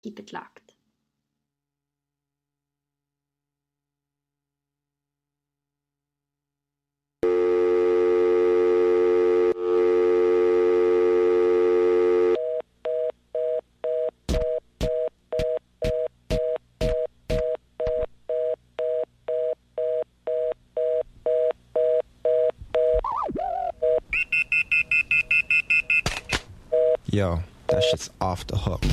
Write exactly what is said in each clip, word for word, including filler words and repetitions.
Keep it locked. Yo, that shit's off the hook.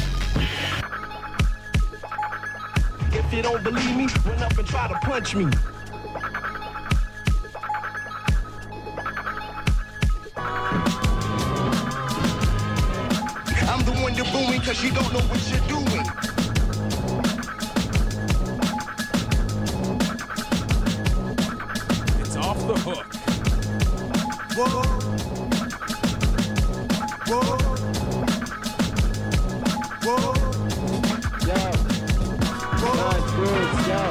If you don't believe me, run up and try to punch me. I'm the one you're booing cause you don't know what you're doing. It's off the hook. Whoa. Whoa. Whoa. Yo. Good, yo.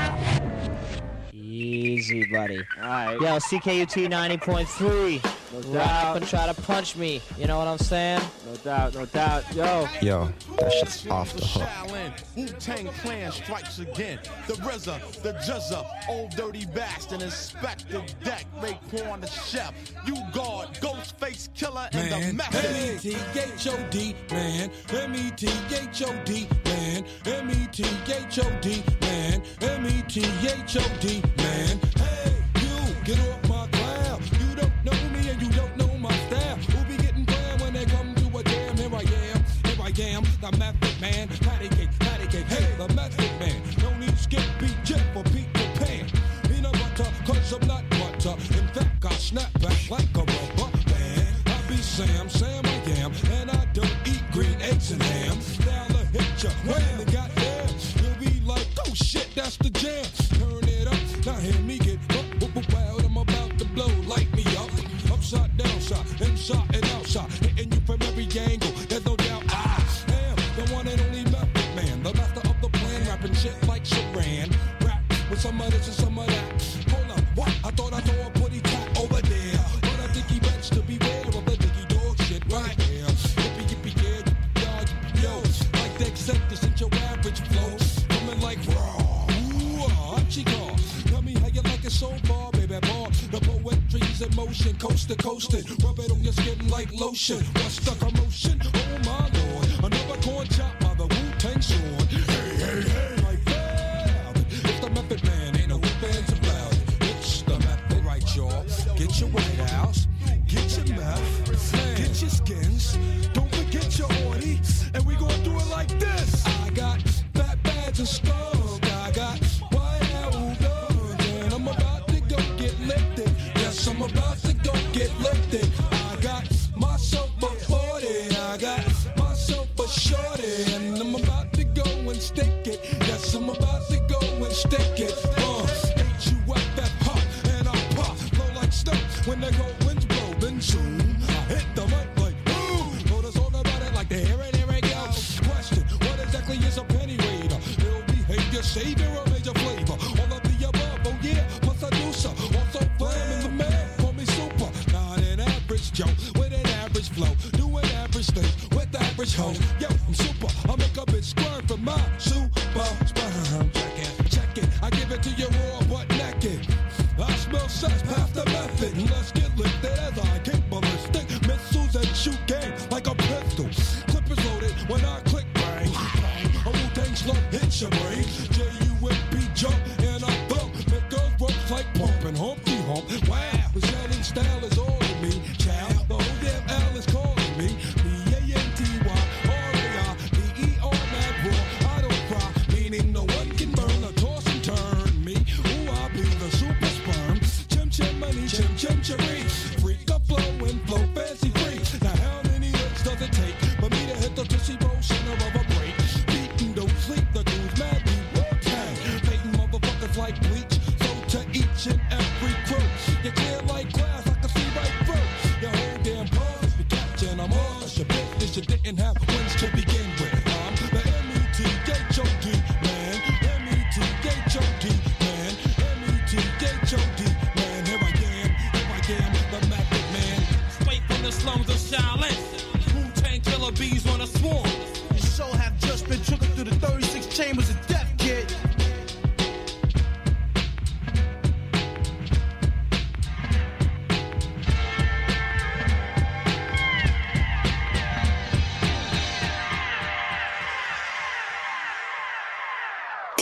Easy, buddy. All right. Yo, C K U T ninety point three. No Run doubt. up and try to punch me. You know what I'm saying? No doubt, no doubt. Yo. Yo, that shit's off the hook. Wu-Tang Clan strikes again. The R Z A, the J Z A, Old Dirty Bastard, Inspector Deck, Raekwon the Chef, You Guard, Ghostface Killer, and the Man, Method. M E T H O D, man, M E T H O D, man, M E T H O D, man, M E T H O D, man. Hey, you, get off my cloud. You don't know me and you don't know my style. Who be getting down when they come to a jam? Here I am, here I am, the Method Man. Patty cake, patty cake, hey, the Method Man. No need skip, beat, jet for Peter Pan. Peanut butter, cause I'm not butter. In fact, I snap back like a rubber band. I be Sam, Sam I am, and I don't eat green eggs and ham. Now I hit ya, when they got there, you'll be like, oh shit, that's the jam. Turn it up, now hear me get up, up, up, wild, I'm about to blow, light me up. Upside, downside, inside and outside, hitting you from every angle, there's no doubt I am the one and only Method Man, the master of the plan, rapping shit like Saran. Rap with some of this and some of that. Hold up, what? I thought I saw a putty tat over there, but I think he bets to beware of the diggy dog shit right here. Yippee, yippee, yeah, yippee, yo, like they accept this ain't your average flow, coming like raw. Ooh, hot chico, tell me how you like it so far, baby boy. The poetry's in motion, coast to coastin', rub it on your skin like lotion. What's the commotion? Oh my lord, another corn chop by the Wu-Tang Sword. Hey, hey, hey, like that. It's the Method Man, ain't no fans about it. It's the Method, right, y'all? Get your White House, get your meth, get your skins. Don't forget your orty, and we gon' do it like this. I got fat bags and skunk. I got White House guns, and I'm about to go get lifted. Yes, I'm about to go get lifted. I got myself a forty, I got myself a shorty, and I'm about to go and stick it. Yes, I'm about to go and stick it. Uh, H U F F pop, and I pop, blow like snow. When the cold winds blow, then soon I hit the mic like boom. Told us all about it like the here and here it goes. Question, what exactly is a penny raider? Ill behavior, savior, or major flavor? All of the above, oh yeah, plus I do so. Also flam in the man, call me super. Not an average Joe, with an average flow. Doing average things with average hoes. Yo, I'm super, I make a bitch squirm for my super sperm. Check it, check it, I give it to you raw but naked. I smell sex, past the method. Let's get lifted as I kick ballistic missiles and shoot game like a pistol. Clip is loaded when I click bang. A Wu-Tang slow hits your brain. J U M P jump and I bump. Make girls ropes like pumping Humpty Hump. Wow, the shining style is all of me. Child, the whole damn L is calling me. B A N T Y R A I B E R mad raw. I don't cry, meaning no one can burn or toss and turn me. Ooh, I'll be the super sperm. Chim chim money, chim chim cherry. Freak a flow and flow fancy free. Now how many hits does it take for me to hit the tushy roll center of a break? Beatin' don't sleep, the dude's mad.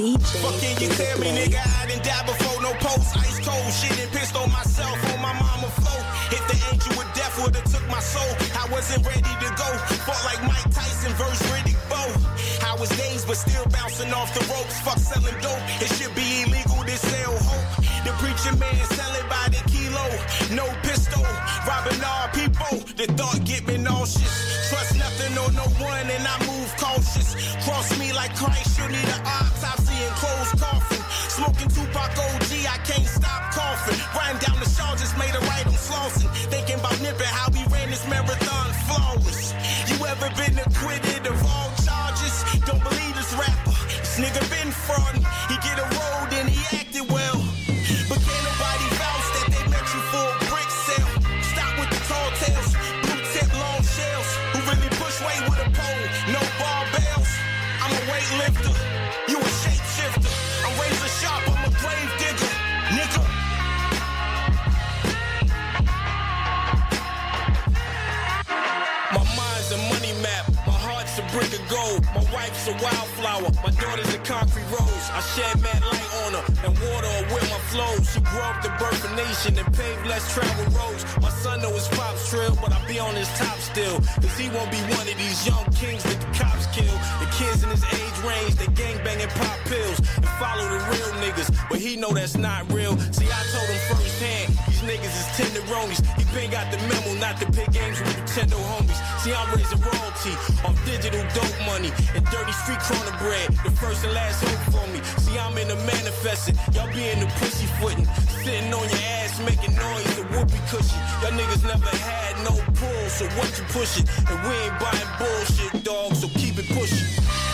D J. Fuck can you tell me, nigga, I done died before, no post. Ice cold shit and pissed on myself on my mama float. If the angel of death would've took my soul, I wasn't ready to go. Fought like Mike Tyson versus Riddick Bowe. I was dazed but still bouncing off the ropes. Fuck selling dope, it should be illegal to sell hope. The preacher man sell it by the kilo. No pistol, robbing all people. The thought get me nauseous. Trust nothing or no one and I move cautious. Cross me like Christ, you need an autopsy and closed coffin. Smoking Tupac O G, I can't stop coughing. Riding down the charges, made a right on flossing. Thinking about nipping how we ran this marathon flawless. You ever been acquitted of all charges? Don't believe this rapper. This nigga been frauding. He get a road and he acted well. But can't nobody vouch that they met you for a brick sale. Stop with the tall tales, blue tip long shells. Who really push weight with a pole, no barbells. I'm a weightlifter, you a shapeshifter. I'm razor sharp, I'm a grave digger, nigga. My mind's a money map, my heart's a brick of gold. My wife's a wildflower, my daughter's a concrete rose. I shed mad light on her and water her with my flows. She grew up to birth a nation and paved less traveled roads. My son know his pop's trail, but I be on his top still. Cause he won't be one of these young kings that the cops kill. The kids in his age range, they gangbanging pop pills and follow the real niggas, but he know that's not real. See, I told him firsthand, these niggas is tenderonis. He been got the memo not to play games with Nintendo homies. See, I'm raising royalty off digital dope money and dirty street corner bread. The first and last hope for me. See, I'm in the manifesting. Y'all be in the pussy footing. Sitting on your ass making noise, a whoopee cushion. Y'all niggas never had no pull, so what you pushing? And we ain't buying bullshit, dog, so keep it pushing.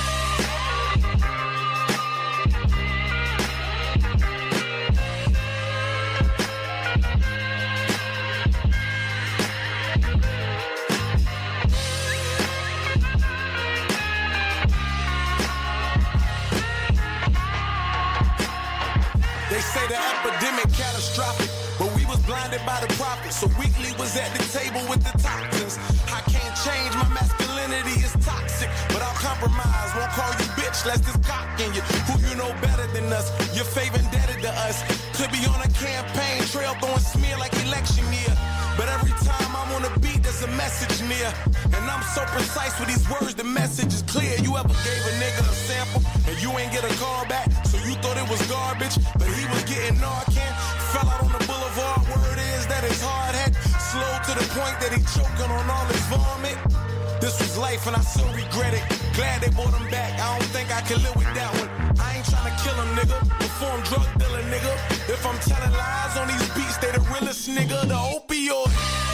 They say the epidemic catastrophic, but we was blinded by the prophet. So Weekly was at the table with the toxins. I can't change, my masculinity is toxic, but I'll compromise. Won't call you bitch, less this cock in you. Who you know better than us? Your favor indebted to us. Could be on a campaign trail throwing smear like election year. But every time I'm on a beat, there's a message near. And I'm so precise with these words, the message is clear. You ever gave a nigga a sample and you ain't get a call back, so you thought it was garbage, but he was getting Narcan. Fell out on the boulevard, word is that his hard head slow to the point that he choking on all his vomit. This was life and I still regret it. Glad they brought him back, I don't think I can live with that one. I ain't tryna kill him, nigga. Reform drug dealer, nigga. If I'm telling lies on these beats, they the realest, nigga. The opioid.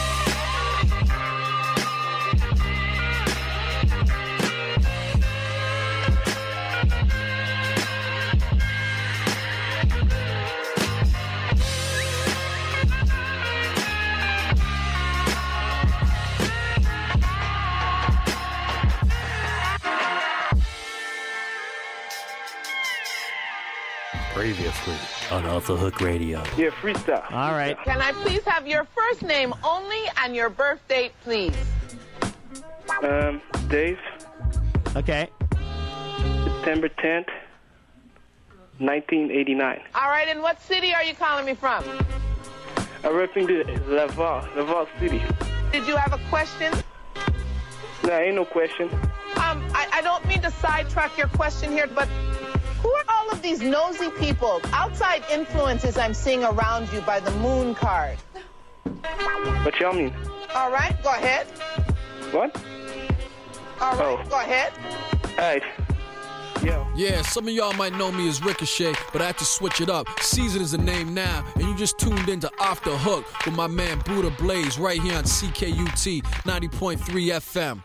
Previously on Off the Hook Radio. Yeah, freestyle. All right. Can I please have your first name only and your birth date, please? Um, Dave. Okay. September tenth, nineteen eighty-nine. All right, and what city are you calling me from? I'm repping the Laval, Laval City. Did you have a question? No, ain't no question. Um, I, I don't mean to sidetrack your question here, but who are all of these nosy people, outside influences I'm seeing around you by the moon card? What y'all mean? All right, go ahead. What? All right, oh. go ahead. All right. Yo. Yeah, some of y'all might know me as Ricochet, but I had to switch it up. Season is the name now, and you just tuned into Off the Hook with my man Buddha Blaze right here on C K U T ninety point three F M.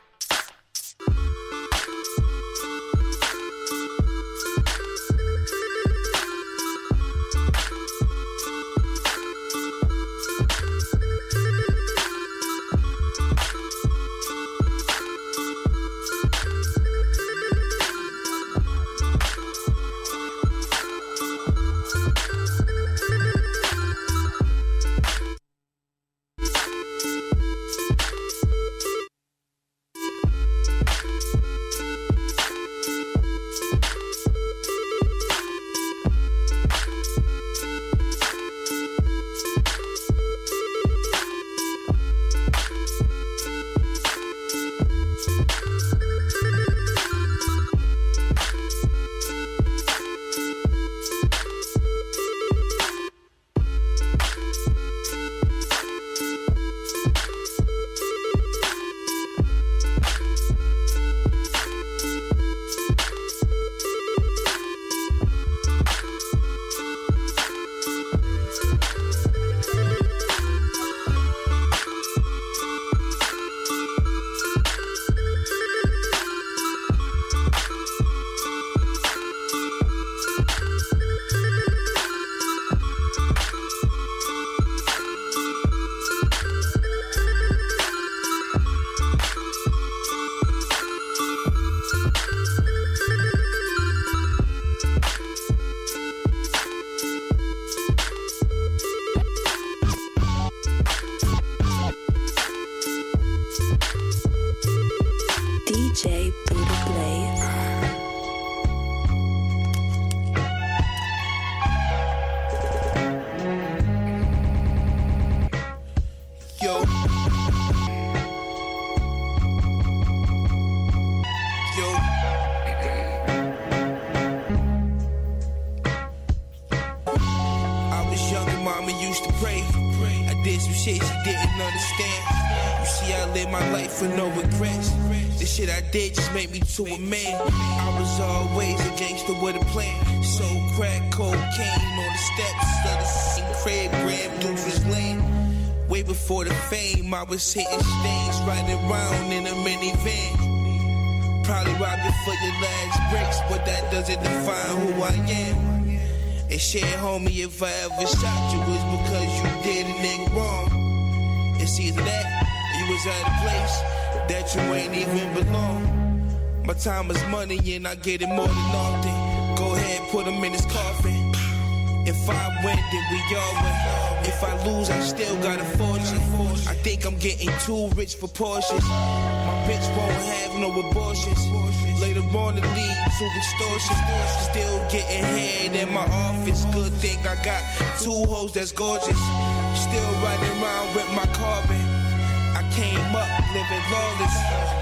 shit she didn't understand. You see, I live my life with no regrets. The shit I did just made me to a man. I was always a gangster with a plan. So crack cocaine on the steps of the same crib, grabbed Deuce's lane. Way before the fame, I was hitting stains, riding around in a minivan. Probably robbed it for your last bricks, but that doesn't define who I am. And shit, homie, if I ever shot you, it's because you did a nigga wrong. It's either that, or you was at a place that you ain't even belong. My time is money and I get it more than often. Go ahead, put him in his coffin. If I win, then we all win. If I lose, I still got a fortune. I think I'm getting too rich for Porsches. My bitch won't have no abortions. Later on to lead to extortion. Still getting head in my office. Good thing I got two hoes that's gorgeous. Still riding around with my carbon. I came up living lawless.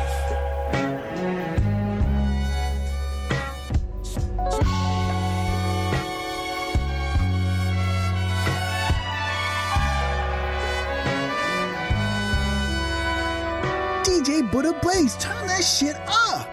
D J Buddha Blaze, turn that shit up.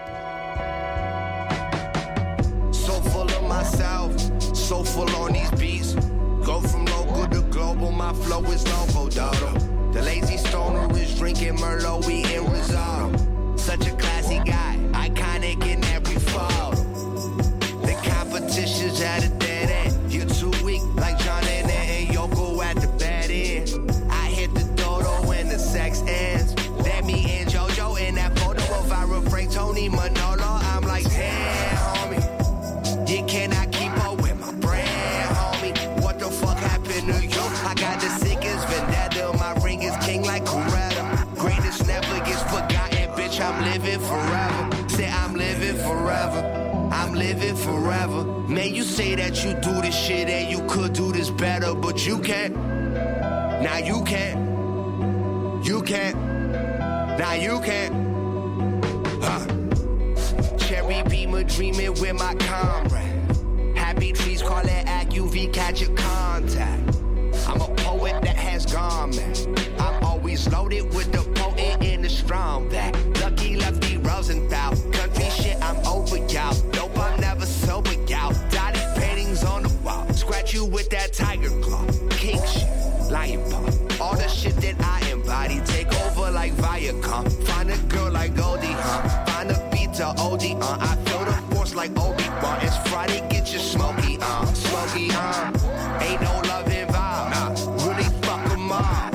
So full of myself, so full on these beats. Go from local to global, my flow is loco, dodo. The lazy stoner is drinking Merlot, we in risotto. Such a classy guy, iconic in every photo. The competition's at a dead end. You're too weak, like John and and Yoko at the bad end. I hit the dodo when the sex ends. That me and JoJo in that photo of viral Frank Tony Manolo. I'm like, damn, homie, you cannot keep up with my brand, homie. What the fuck happened to you? I got the sickest vendetta. My ring is king like Coretta. Greatest never gets forgotten, bitch. I'm living forever. Say I'm living forever. I'm living forever. Man, you say that you do this shit and you could do this better, but you can't. Now you can't. You can't. Now you can't. Huh. Cherry Beamer dreaming with my comrade. Happy trees call it A C U V, catch your contact. I'm a poet that has gone mad. I'm always loaded with the potent and the strong back. Lucky Lefty Rosenthal. Country shit, I'm over y'all. Nope, I'm never sober, y'all. Dotted paintings on the wall. Scratch you with that tiger claw. King shit, lion paw. All the shit that I embody. Take over like Viacom. Find a girl like Goldie, huh? Find a beat to O D, uh. I feel the force like Obi-Wan. It's Friday, get your smoky, uh. Smoky, uh. Ain't no love involved, nah. Really fuck 'em all.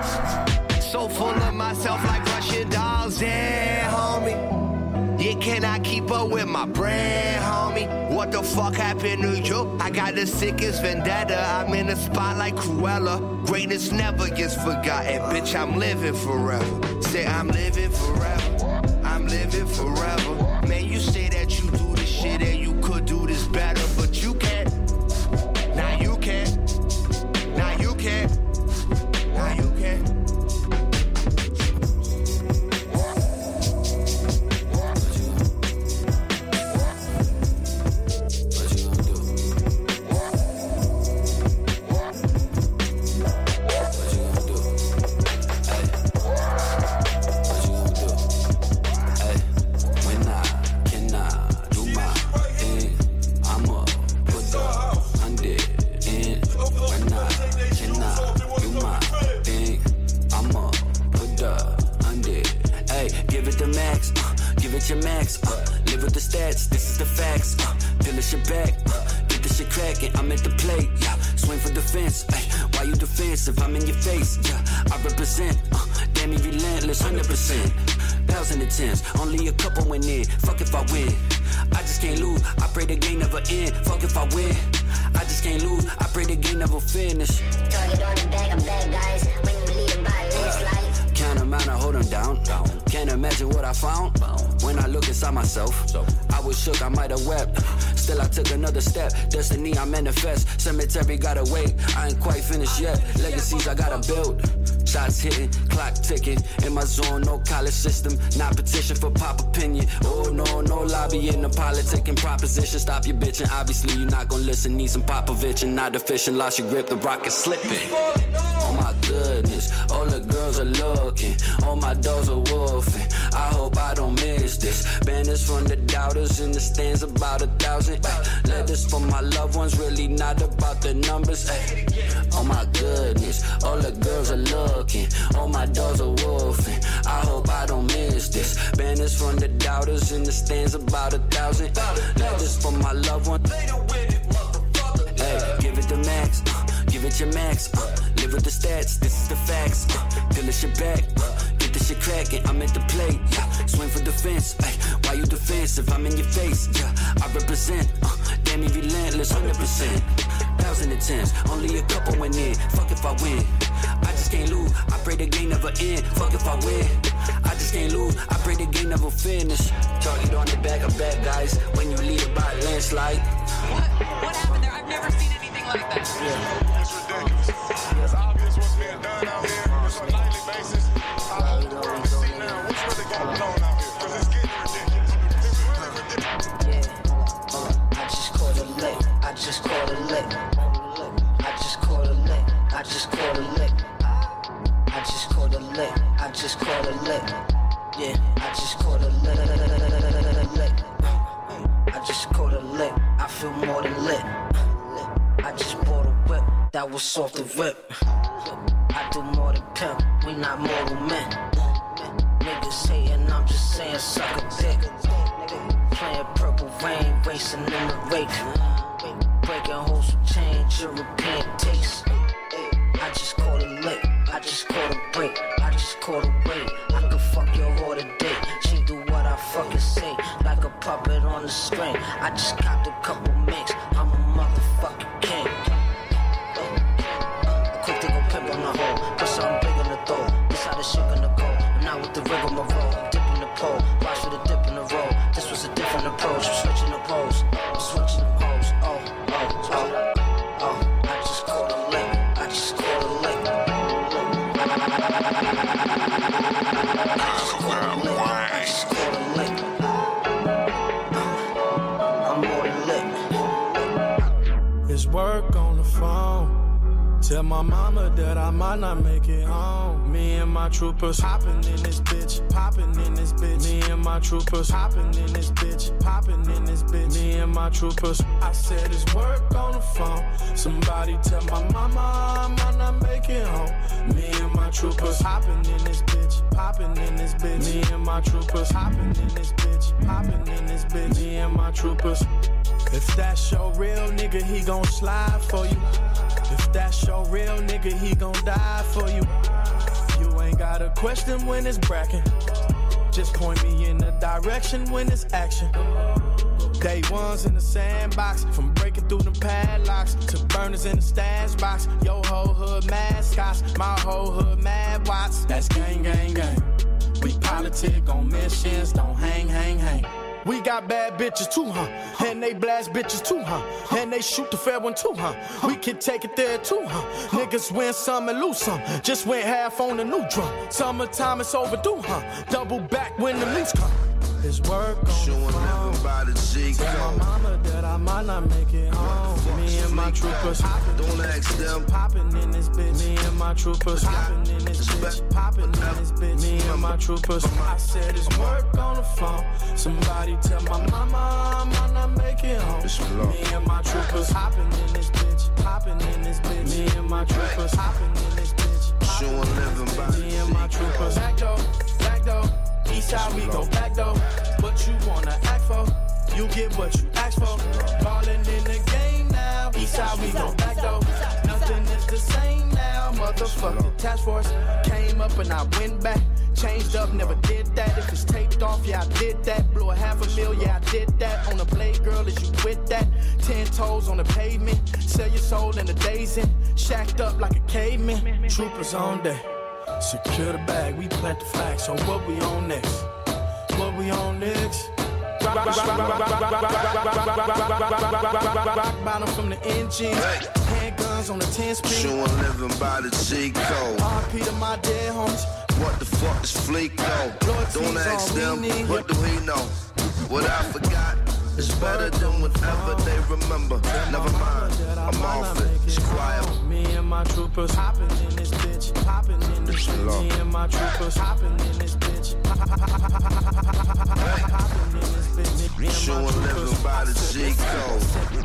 So full of myself like Russian dolls, yeah, homie. You cannot keep up with my brand, homie. What the fuck happened to you? I got the sickest vendetta. I'm in the spot like Cruella. Greatness never gets forgotten, bitch. I'm living forever. Say I'm living forever. I'm living forever. Man, you say that you do this shit and you could do this better, but you can't. Now you can't. Now you can't. Now you can't. Your max, uh, live with the stats, this is the facts, uh, feel this shit back, uh, get this shit cracking, I'm at the plate, yeah, swing for defense, ay, why you defensive, I'm in your face, yeah, I represent, uh, damn me relentless, one hundred percent, thousand and tens, only a couple went in, fuck if I win, I just can't lose, I pray the game never end, fuck if I win, I just can't lose, I pray the game never finish. Target on the bag, I'm bad guys, when you lead by least life. Count 'em trying to hold them down. Can't imagine what I found when I look inside myself. I was shook, I might have wept. Still I took another step. Destiny I manifest. Cemetery gotta wait, I ain't quite finished yet. Legacies I gotta build. Shots hitting, clock ticking. In my zone, no college system. Not petition for pop opinion. Oh no, no lobbying, no politicking proposition. Stop your bitching, obviously you're not gonna listen. Need some Popovich and not efficient. Lost your grip, the rock is slipping. Oh my goodness, all the girls are looking. All my dogs are wolfing. I hope I don't miss this. Banners from the doubters in the stands, about a thousand. Ay, letters from my loved ones, really not about the numbers. Ay. Oh my goodness, all the girls are looking. All my dogs are wolfing. I hope I don't miss this. Banners from the doubters in the stands, about a thousand. Letters from my loved ones. Hey, give it the max, uh, give it your max. Uh, live with the stats, this is the facts. Uh, Fill the shit back, uh, get the shit cracking. I'm at the plate, yeah. Swing for defense. Ay, why you defensive? I'm in your face, yeah. I represent, uh, damn me relentless, one hundred percent. Thousand and tens, only a couple went in. Fuck if I win, I just can't lose. I pray the game never end. Fuck if I win, I just can't lose. I pray the game never finish. Target on the back of bad guys when you lead it by a landslide. What, what happened there? I've never seen anything like that. Yeah. It's ridiculous. It's obvious what's being done out here. It's on a nightly basis. I hope the world can see now what's really going on out here. Because it's getting ridiculous. It's really ridiculous. Yeah. Uh, I just caught a lick. I just caught a lick. I just caught a lick. I just caught a lick. I just caught a lick. I just caught a lick. Yeah. I just caught a lick. I just caught a lick. I feel more than lit. I just bought a whip that was off the whip. I do more than pimp. We not mortal men. Niggas hating, I'm just saying suck a dick. Playing purple rain, racing in the rape. Breaking holes with change, European taste. I just caught a lick. I just caught a break. I just caught a wait. I could fuck your whore today. She do what I fucking say, like a puppet on the string. I just copped a couple mix. I'm a motherfucking king. Uh, quick to go pimp on the hole. Put something big in the throat. This how the shit gonna go. I'm not with the rigmarole. Dip in the pole. Watch for the dip in the roll. This was a different approach. I'm switching the pose. I'm switching the pose. Oh, oh, oh. Oh, I just caught a lick. I just caught a lick. I just caught a lick. I just caught a lick. I'm more than lit. It's work on the phone. Tell my mama that I might not make it home. Me and my troopers hopping in this bitch, popping in this bitch. Me and my troopers hopping in this bitch, popping in this bitch. Me and my troopers. I said it's work on the phone. Somebody tell my mama I might not make it home. Me and my troopers hopping in this bitch, popping in this bitch. Me and my troopers hopping in this bitch, popping in this bitch. Me and my troopers. If that's your real nigga, he gon' slide for you. If that's your real nigga, he gon' die for you. You ain't gotta question when it's brackin'. Just point me in the direction when it's action. Day ones in the sandbox, from breaking through them padlocks to burners in the stash box. Your whole hood mascots, my whole hood mad watts. That's gang, gang, gang. We politic on missions, don't hang, hang, hang. We got bad bitches too, huh? And they blast bitches too, huh? And they shoot the fair one too, huh? We can take it there too, huh? Niggas win some and lose some. Just went half on the new drum. Summertime it's overdue, huh? Double back when the leaves come. It's work on Showing the phone. by the G Tell my mama that I might not make it home. Me and my troopers hopping Don't ask them. Popping in this bitch. Me and my troopers hopping in this bitch. Popping in this bitch. Me and my troopers. I said it's work on the phone. Somebody tell my mama I might not make it home. Me and my troopers hopping in this bitch. Popping in this bitch. Me and my troopers hopping in this bitch. Showing living by Me and my troopers. Back door, back door. East side we go back though. What you wanna act for? You get what you ask for. Ballin' in the game now. East side we go back though. Nothing is the same now. Motherfucking task force came up and I went back. Changed up, never did that. If it's taped off, yeah, I did that. Blew a half a mil, yeah, I did that. On the blade, girl, is you with that? Ten toes on the pavement. Sell your soul in the days in. Shacked up like a caveman. Troopers on deck. Secure the bag, we plant the flag. So what we on next? What we on next? Rock bottom from the engine. Handguns on the ten speed. Sure living by the G code. R P to my dead homies. What the fuck is Fleek though? Don't ask them, what do we know? What I forgot is better than whatever they remember. Never mind, I'm off it, it's quiet. Me and my troopers hopping in this bitch. Hopping in this bitch. Me and my troopers hopping in this bitch. Sure living by the G code.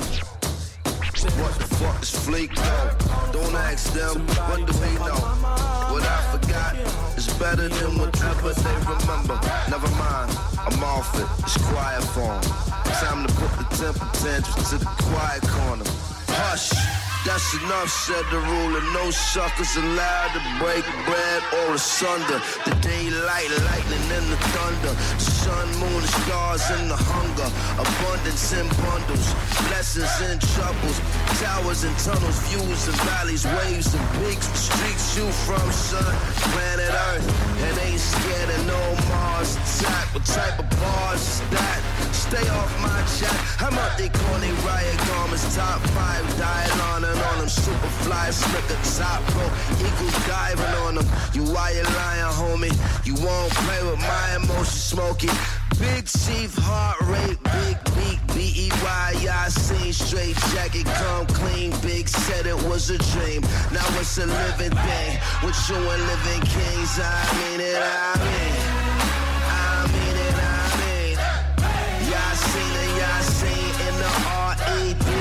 What the fuck is Fleek though? Don't ask them, what do we know? What I forgot is better than whatever they remember. Never mind, I'm off it, it's quiet form. Time to put the temper tantrums to the quiet corner. Hush, that's enough, said the ruler. No suckers allowed to break bread or asunder. The daylight, lightning and the thunder. The sun, moon, the stars and the hunger. Abundance in bundles, blessings and troubles. Towers and tunnels, views and valleys, waves and peaks. The streets you from, son, planet Earth. And ain't scared of no Mars attack. What type of bars is that? Stay off my chat. I'm out they corny riot garments. Top five, dying on and on them. Superfly, slicker, top pro. Eagle diving on them. You why you lying, homie? You won't play with my emotions, Smokey. Big chief, heart rate, big beat, B E Y, I seen straight jacket, come clean, big said it was a dream, now it's a living thing, with you and living kings, I mean it, I mean, I mean it, I mean, y'all seen it, y'all seen in the R E B,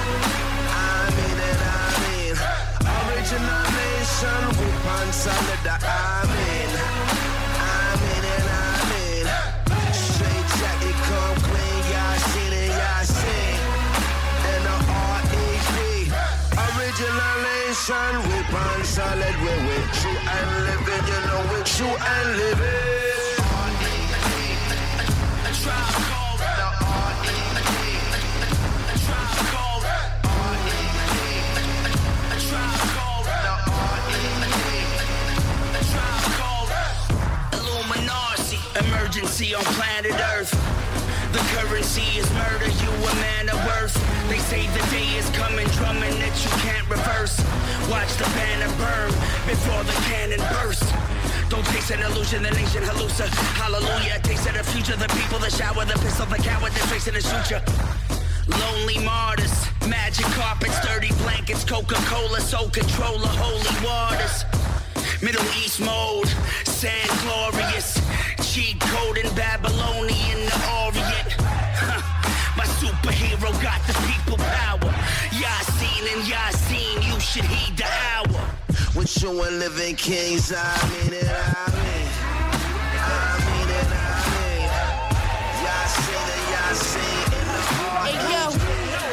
I mean it, I mean, original nation, we pan solid, I mean, I mean it, I mean, jacket come clean, y'all seen it, y'all seen. And the R E P, original nation, we pan solid, we with true and living, you know we true and living. R E P, a tribe called the R E P, a tribe called R E P, a tribe called the R E P, a tribe called Illuminati, emergency on planet Earth. The currency is murder, you a man of worth. They say the day is coming, drumming that you can't reverse. Watch the banner burn before the cannon burst. Don't taste an illusion, the nation hallucina. Hallelujah, taste of the future, the people, the shower, the pistol, the coward, the tracing the suture. Lonely martyrs, magic carpets, dirty blankets, Coca-Cola, soul controller, holy waters. Middle East mode, sand glorious. Cheat code in Babylonian, the Orient. Huh. My superhero got the people power. Yasin and Yasin, you should heed the hour. With you and living kings, I mean it, I mean. I mean it, I mean. Yasin and Yasin in the Orient. Hey, yo. I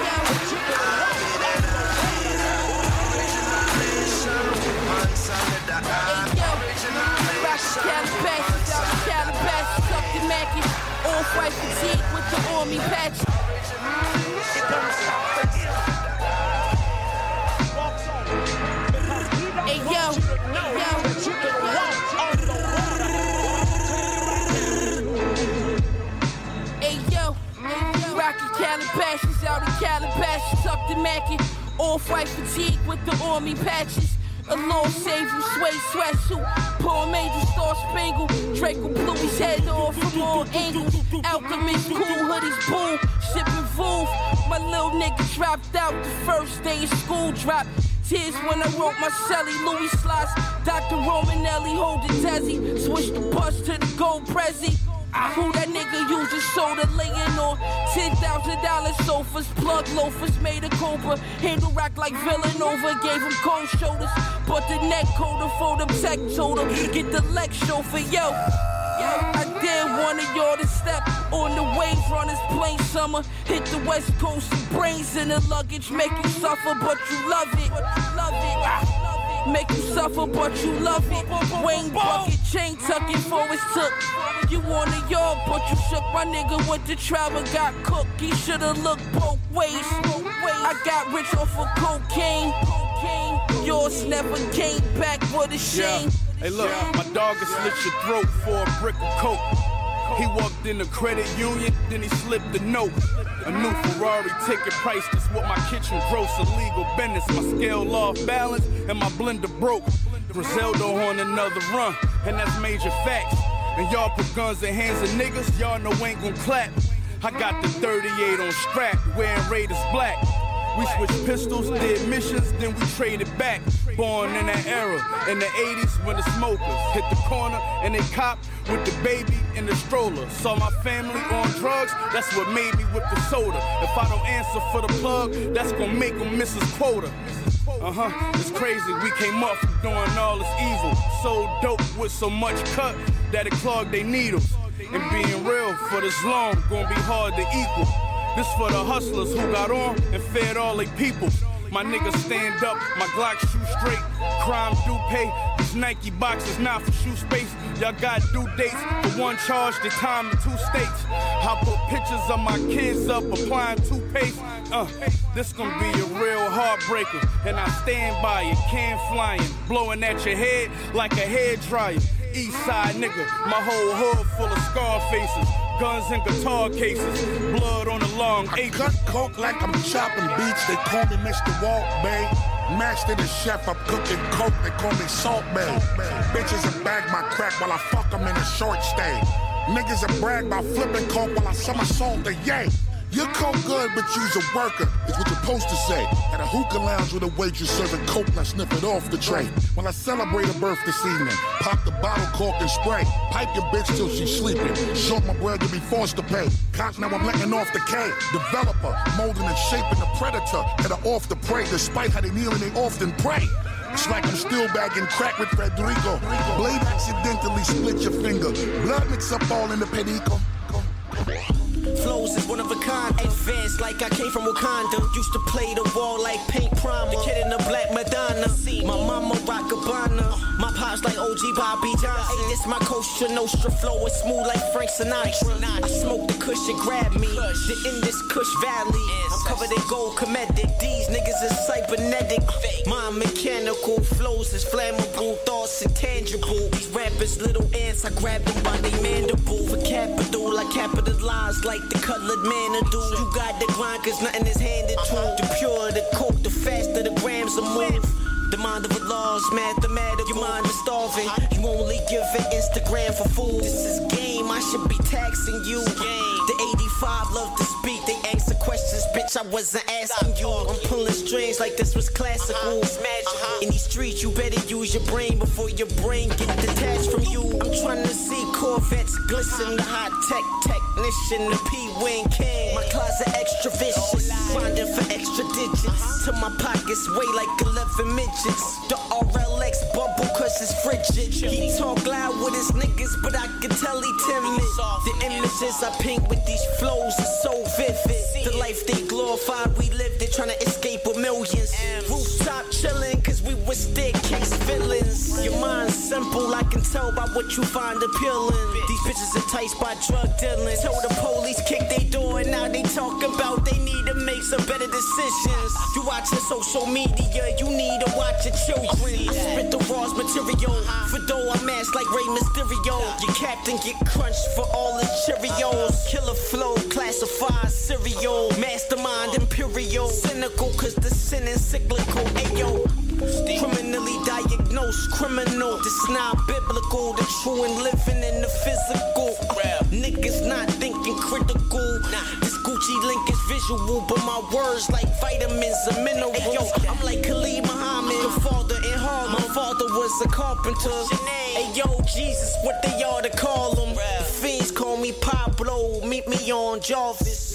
mean it, I mean. Original nation, one solid, I mean. Calabasas, out of Calabasas, up the Mackie. All-white fatigue with the army patch. Hey yo, yo, hey yo, Rocky Calabasas, out of Calabasas, up the Mackie. All-white fatigue with the army patches. A Lord save you, suede sweatsuit. Poor major star spangle. Draco blew his head off from all angles. Alchemist, cool hoodies, boom. Sipping Voof. My little nigga dropped out the first day of school. Dropped tears when I wrote my celly. Louis Slots, Doctor Romanelli holding Desi. Switched the bus to the gold Prezi. Who that nigga using soda laying on ten thousand dollar sofas, plug loafers made a cobra, handle rock like Villanova, gave him cold shoulders, but the neck coder for them tech told him, get the leg chauffeur, yo. Yo, I dare one of y'all to step on the waves, run this plain summer, hit the west coast, brains in the luggage, make you suffer, but you love it, but you love it. Make you suffer, but you love it. Wayne bucket, chain tucking for his took. You on the yard, but you shook. My nigga went to travel, got cooked. He shoulda looked both ways. I got rich off of cocaine. Yours never came back, what a shame. Hey, look, my dog has slit your throat for a brick of coke. He walked in the credit union, then he slipped the note. A new Ferrari ticket price, that's what my kitchen gross. Illegal business, my scale off balance, and my blender broke. Griseldo on another run, and that's major facts. And y'all put guns in hands of niggas, y'all know ain't gon' clap. I got the thirty-eight on strap, wearing Raiders black. We switched pistols, did missions, then we traded back. Born in that era, in the eighties when the smokers hit the corner and they copped with the baby in the stroller. Saw my family on drugs, that's what made me whip the soda. If I don't answer for the plug, that's gonna make them miss his quota. Uh-huh, it's crazy, we came up from doing all this evil. So dope with so much cut that it clogged they needles. And being real for this long, gonna be hard to equal. This for the hustlers who got on and fed all they people. My niggas stand up, my Glock shoot straight. Crime do pay, these Nike boxes not for shoe space. Y'all got due dates for one charge, they time in two states. I put pictures of my kids up, applying toothpaste. Uh, this gon' be a real heartbreaker, and I stand by it, can flying, blowing at your head like a hair dryer. East side nigga, my whole hood full of scar faces. Guns and guitar cases, blood on the long I cut coke like I'm chopping beats. They call me Mister Walt Bay. Master the chef, I'm cooking coke. They call me Salt Bay. Bitches will bag my crack while I fuck them in a short stay. Niggas will brag about flipping coke while I somersault the yay. You're coke good, but you's a worker, is what you're supposed to say. At a hookah lounge with a waitress serving coke, and I sniff it off the tray. When I celebrate a birth this evening, pop the bottle cork and spray. Pipe your bitch till she's sleeping. Short my bread to be forced to pay. Cops now I'm letting off the K. Developer, molding and shaping the predator that are off the prey. Despite how they kneel and they often pray. It's like I'm still bagging crack with Federico. Blade accidentally split your finger. Blood mix up all in the pedico. Flows is one of a kind, advanced like I came from Wakanda. Used to play the wall like paint primer. The kid in the black Madonna. My mama rock Gabbana. My pops like O G Bobby Johnson. Hey, this my Costa Nostra flow is smooth like Frank Sinatra. I smoke the kush and grab me. The in this Kush Valley. I'm covered in gold comedic. These niggas is cybernetic. My mechanical flows is flammable. Thoughts intangible. These rappers little ants. I grab them by they mandible. For capital, I capitalize like the colored man to do. You got the grind cause nothing is handed to. The pure, the coke, the faster the grams are move. The mind of a law is mathematical. Your mind is starving. You only give it Instagram for food. This is game, I should be taxing you. The eighty-five love to speak. They answer questions, bitch, I wasn't asking you. I'm pulling strings like this was classical. In these streets, you better use your brain before your brain get detached from you. I'm trying to see Corvettes glisten. The high-tech technician, the P-Wing King. My closet extra vicious. Finding for extra digits. Till my pockets weigh like eleven midgets. The R L X bubble cause it's frigid. He talk loud with his niggas, but I can tell he timid. The images I paint with these flows are so vivid. The life they glorified, we lived it, trying to escape with millions. Rooftop chillin' cause we were staircase villains. Your mind's simple, I can tell by what you find appealing. These bitches enticed by drug dealing. Tell the police kick their door and now they talk about they need to make some better decisions. You watching social media, you need to watch your children. Spit the raw's material. For though I mash like Rey Mysterio. Your captain get crunched for all the Cheerios. Killer flow, classified serial. Mastermind imperial. Cynical cause the sin is cyclical. Ayo. Criminally diagnosed criminal. This not biblical. The true and living in the physical. Uh, niggas not thinking critical. This Gucci link is visual, but my words like vitamins and minerals. Ayo, I'm like Khalid Muhammad, the father in Harlem. My father was a carpenter. Ayo, Jesus, what they ought to call him. The fiends call me Pablo. Meet me on Jarvis.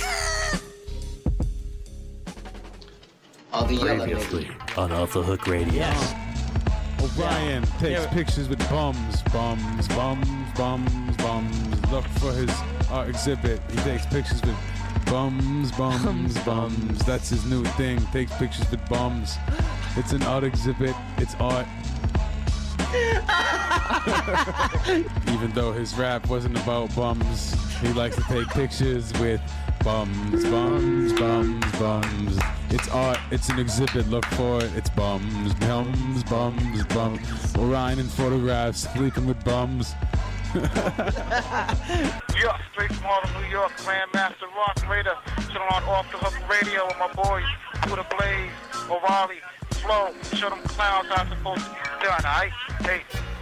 All the Previously on Off the Hook Radio. Yes. O'Brien yeah. takes yeah. pictures with bums, bums, bums, bums, bums. Look for his art exhibit. He takes pictures with bums, bums, bums. That's his new thing. Takes pictures with bums. It's an art exhibit. It's art. Even though his rap wasn't about bums, he likes to take pictures with bums, bums, bums, bums. It's art, it's an exhibit, look for it. It's bums, bums, bums, bums. Orion in photographs, sleeping with bums. Yeah, straight from Harlem, New York, Grandmaster Rock Raider, chilling on Off the Hook Radio with my boys, Buddha Blaze, O'Reilly, Flow, show them clowns how it's supposed to be done, alright? Hey.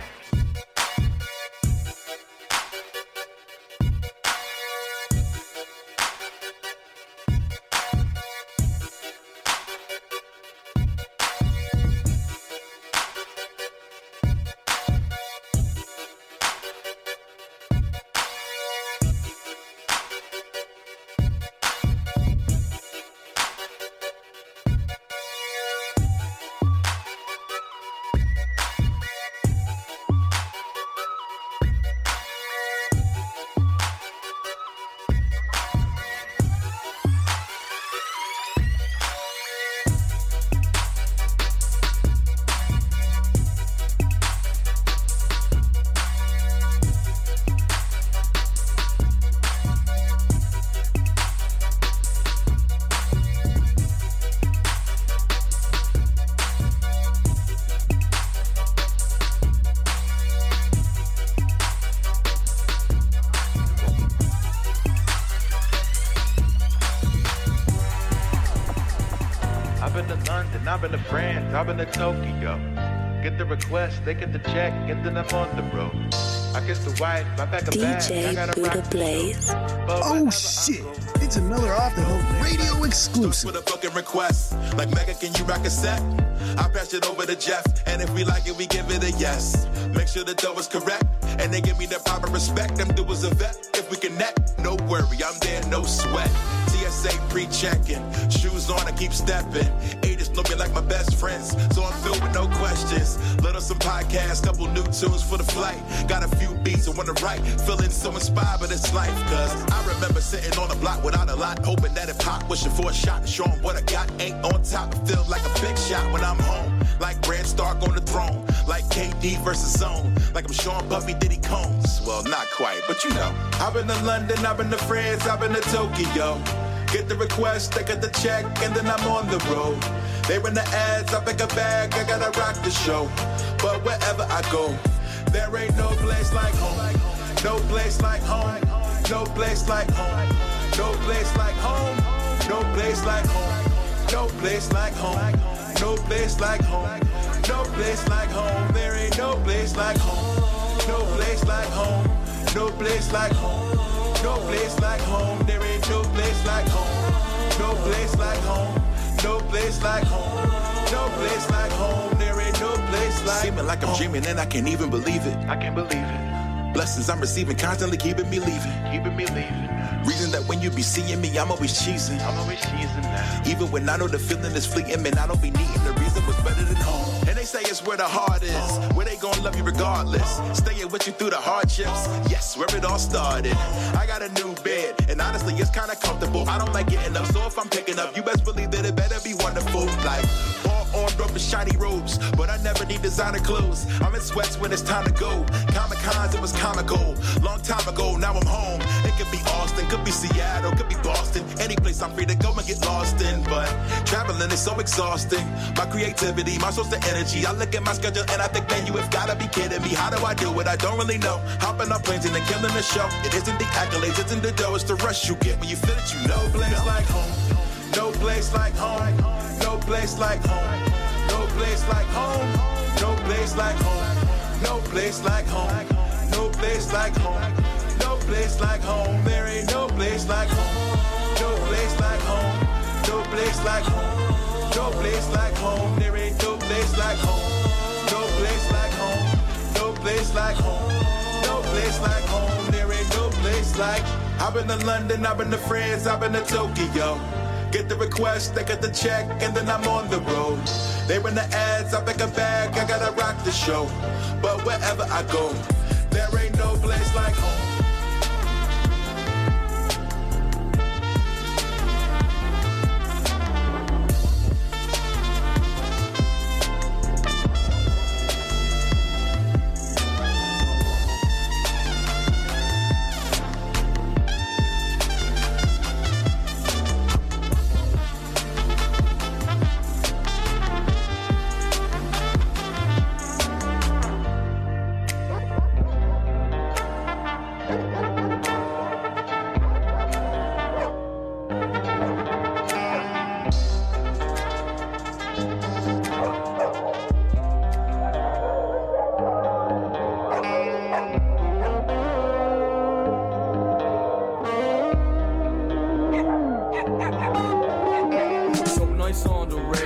I've been to France, I've been to Tokyo. Get the request, they get the check, and then I'm on the road. I kiss the wife, I pack a bag, I gotta rock the Blaze. Oh shit! It's another Off the Hook Radio exclusive. With a booking request, like Mega, can you rock a set? I pass it over to Jeff, and if we like it, we give it a yes. Make sure the dough is correct, and they give me the proper respect. Them dudes a vet, if we connect, no worry, I'm there, no sweat. T S A pre-checking, shoes on, I keep stepping. Haters know me like my best friends, so I'm filled with no questions. Let us some podcasts, couple new tunes for the flight. Got a few beats I wanna write, feeling so inspired by this life. Cause I remember sitting on the block without a lot, hoping that it pop, wishing for a shot, show 'em what I got. Ain't on top, it feels like a big shot when I'm home. Like Bran Stark on the throne, like K D versus Zone, like I'm Sean Puffy Diddy Combs. Well, not quite, but you know. I've been to London, I've been to France, I've been to Tokyo. Get the request, they get the check, and then I'm on the road. They run the ads, I pick a bag, I gotta rock the show. But wherever I go, there ain't no place like home. No place like home. No place like home. No place like home. No place like home. No place like home. No place like home. No place like home. There ain't no place like home. No place like home. No place like home. No place like home. There ain't no place like home. No place like home. No place like home. No place like home. There ain't no place like home. Seeming like I'm dreaming and I can't even believe it. I can't believe it. Blessings I'm receiving constantly keeping me leaving. Keeping me leaving. Reason that when you be seeing me, I'm always cheesing. I'm always cheesing now. Even when I know the feeling is fleeting, man, I don't be needing the reason was better than home. And they say it's where the heart is, where they gon' love you regardless. Staying with you through the hardships, yes, where it all started. I got a new bed, and honestly, it's kinda comfortable. I don't like getting up, so if I'm picking up, you best believe that it better be wonderful. Like, all armed up in shiny robes, but I never need designer clothes. I'm in sweats when it's time to go. Comic Cons, it was comical. Long time ago, now I'm home. It could be Austin, could be Seattle, could be Boston. Any place I'm free to go and get lost in. But traveling is so exhausting. My creativity, my source of energy. I look at my schedule and I think, man, you have gotta be kidding me. How do I do it? I don't really know. Hopping on planes and then killing the show. It isn't the accolades, it's in the dough. It's the rush you get when you feel it, you know. No place like home. No place like home. No place like home. No place like home. No place like home. No place like home. No place like home. No place like home. There ain't no place like home. No place like home. No place like home. No place like home. There ain't no place like home. No place like home. No place like home. No place like home. There ain't no place like. I've been to London, I've been to France, I've been to Tokyo. Get the request, they get the check, and then I'm on the road. They run the ads, I pick a bag, I gotta rock the show. But wherever I go, there ain't no place like home.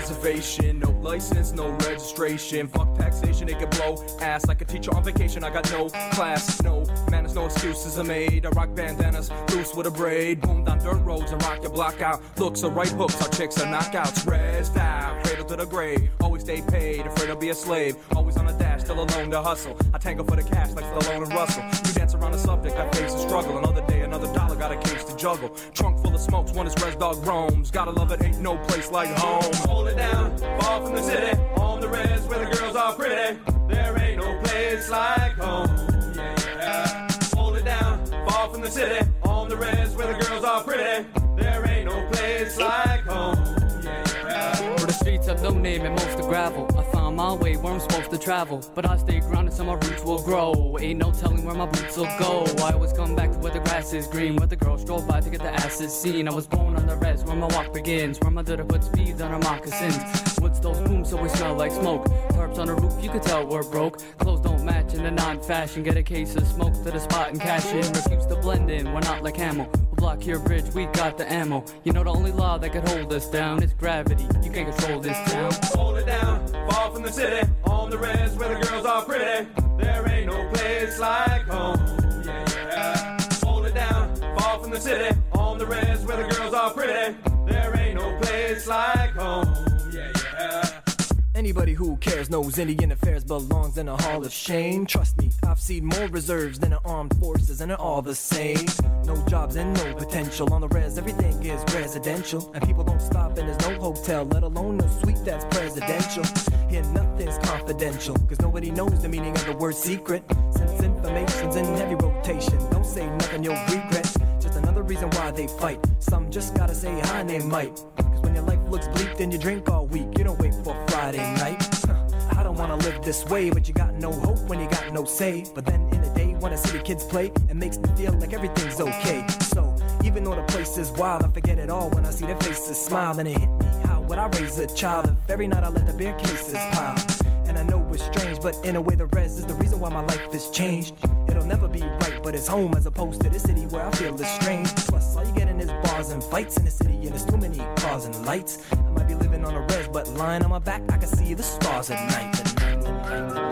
reservation. No license, no registration. Fuck taxation, it can blow ass like a teacher on vacation. I got no class, no manners, no excuses are made. I rock bandanas, loose with a braid. Boom down dirt roads and rock your block out. Looks are right hooks, our chicks are knockouts. Red style, cradle to the grave. Always stay paid, afraid to be a slave. Always on a dash, still alone to hustle. I tangle for the cash like Stallone and Russell. You dance around the subject, I face a struggle. Another day, another dollar, got a case to juggle. Trunk full of smokes, one is res dog roams. Gotta love it, ain't no place like home. Hold it down, far from the city. On the res where the girls are pretty. There ain't no place like home. Yeah, yeah. Hold it down, far from the city. On the res where the girls are pretty. There ain't no place like home. Yeah, yeah. For the streets have no name and most of gravel. I found my way where I'm supposed to travel, but I stay grounded so my roots will grow. Ain't no telling where my boots will go. I always come back to where the grass is green, where the girls stroll by to get the asses seen. I was born on the res where my walk begins, where my mother put speeds on her moccasins. Wood stoves boom so we smell like smoke. Tarps on the roof, you could tell we're broke. Clothes don't match in the non-fashion. Get a case of smoke to the spot and cash in. Refuse to blend in, we're not like Hamill. We'll block your bridge, we got the ammo. You know the only law that could hold us down is gravity. You can't control this town. Hold it down, far from the city. On the res where the girls are pretty. There ain't no place like home. Yeah, yeah. Hold it down, far from the city. On the res where the girls are pretty. There ain't no place like home. Yeah, yeah. Anybody who cares knows Indian affairs belongs in a hall of shame. Trust me, I've seen more reserves than the armed forces, and they're all the same. No jobs and no potential. On the res, everything is residential, and people don't stop and there's no hotel, let alone no suite that's presidential. Here nothing's confidential, cause nobody knows the meaning of the word secret. Since information's in heavy rotation, don't say nothing you'll regret. Just another reason why they fight. Some just gotta say hi and they might. Cause when your life looks bleak, then you drink all week. You don't wait for Friday night. I don't wanna live this way, but you got no hope when you got no say. But then in the day, when I see the kids play, it makes me feel like everything's okay. So even though the place is wild, I forget it all when I see their faces smile. And it hit me, how would I raise a child if every night I let the beer cases pile? And I know it's strange, but in a way the res is the reason why my life has changed. It'll never be right, but it's home as opposed to the city where I feel estranged. Plus all you getting is bars and fights in the city, and there's too many cars and lights. I might be living on a res, but lying on my back, I can see the stars at night. At night, at night, at night,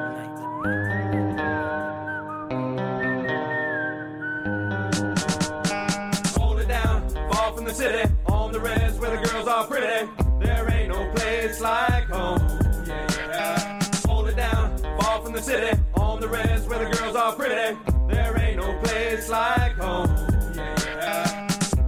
at night. Hold it down, far from the city. On the res where the girls are pretty. There ain't no place like home. Yeah, yeah. Hold it down, far from the city. On the res where the girls are pretty. There ain't no place like home. Yeah, yeah.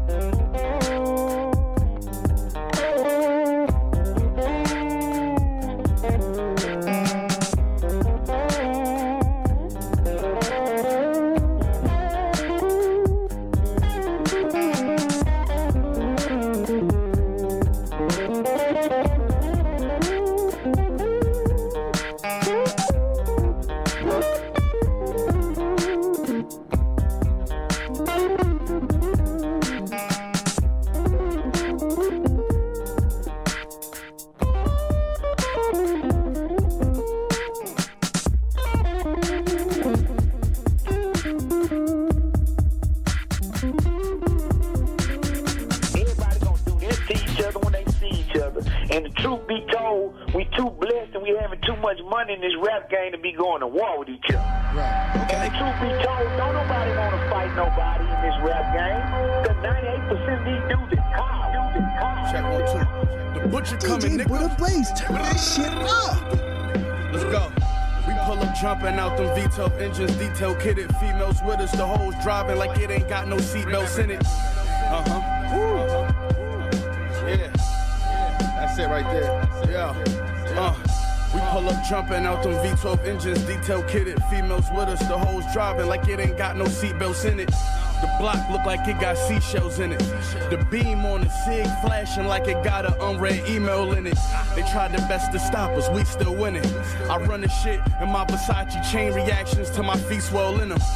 In this rap game to be going to war with each other. Right. Okay. And the truth be told, don't nobody want to fight nobody in this rap game. Because ninety-eight percent of these dudes is cows. Check one, two. The butcher coming, nigga. Buddha Blaze, turn that shit up. Let's go. We pull up jumping out them V twelve engines, detail kitted females with us. The hoes driving like it ain't got no seatbelts in it. Uh-huh. Uh-huh. Yeah. That's it right there. Yeah. Uh. We pull up jumping out them V twelve engines, detail kitted females with us. The hoes driving like it ain't got no seatbelts in it. The block look like it got seashells in it. The beam on the SIG flashing like it got an unread email in it. They tried their best to stop us, we still winning. I run the shit and my Versace chain reactions to my feet swell in them.